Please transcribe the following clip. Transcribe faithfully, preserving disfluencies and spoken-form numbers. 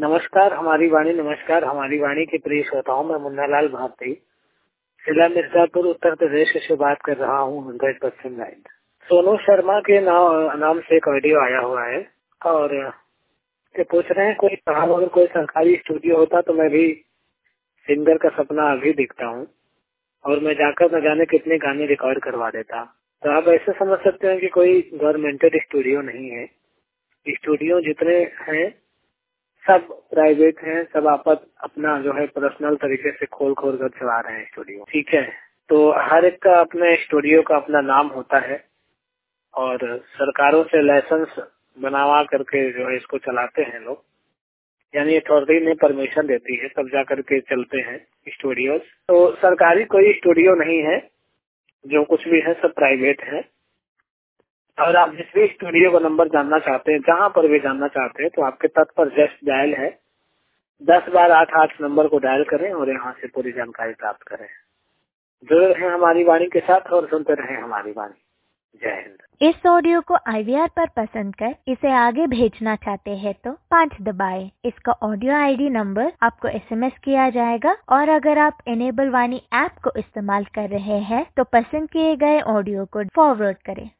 नमस्कार हमारी वाणी नमस्कार हमारी वाणी के प्रिय श्रोताओं मैं मुन्नालाल भारती जिला मिर्जापुर उत्तर प्रदेश से बात कर रहा हूँ hundred percent line. Sonu Sharma के नाम नाम से एक ऑडियो आया हुआ है और ये पूछ रहे हैं कोई साहब अगर कोई सरकारी स्टूडियो होता तो मैं भी सिंगर का सपना अभी दिखता हूँ और मैं जाकर न जाने कितने गाने रिकॉर्ड करवा देता। तो आप ऐसे समझ सकते हैं कि कोई गवर्नमेंटेड स्टूडियो नहीं है। स्टूडियो जितने हैं सब प्राइवेट हैं, सब आप अपना जो है पर्सनल तरीके से खोल खोल कर चला रहे हैं स्टूडियो। ठीक है, तो हर एक का अपने स्टूडियो का अपना नाम होता है और सरकारों से लाइसेंस बनवा करके जो है इसको चलाते हैं लोग, यानी अथॉरिटी ने परमिशन देती है तब जा करके चलते हैं स्टूडियोज। तो सरकारी कोई स्टूडियो नहीं है, जो कुछ भी है सब प्राइवेट है। और आप जिस भी स्टूडियो का नंबर जानना चाहते हैं, जहाँ पर भी जानना चाहते हैं, तो आपके तट पर जस्ट डायल है, दस बार आठ आठ नंबर को डायल करें और यहाँ से पूरी जानकारी प्राप्त करें। जुड़े रहें हमारी वाणी के साथ और सुनते रहें हमारी वाणी। जय हिंद। इस ऑडियो को आई वी आर पर पसंद कर इसे आगे भेजना चाहते हैं तो पाँच दबाएं। इसका ऑडियो आई डी नंबर आपको एस एम एस किया जाएगा और अगर आप इनेबल वाणी ऐप को इस्तेमाल कर रहे हैं तो पसंद किए गए ऑडियो को फॉरवर्ड करें।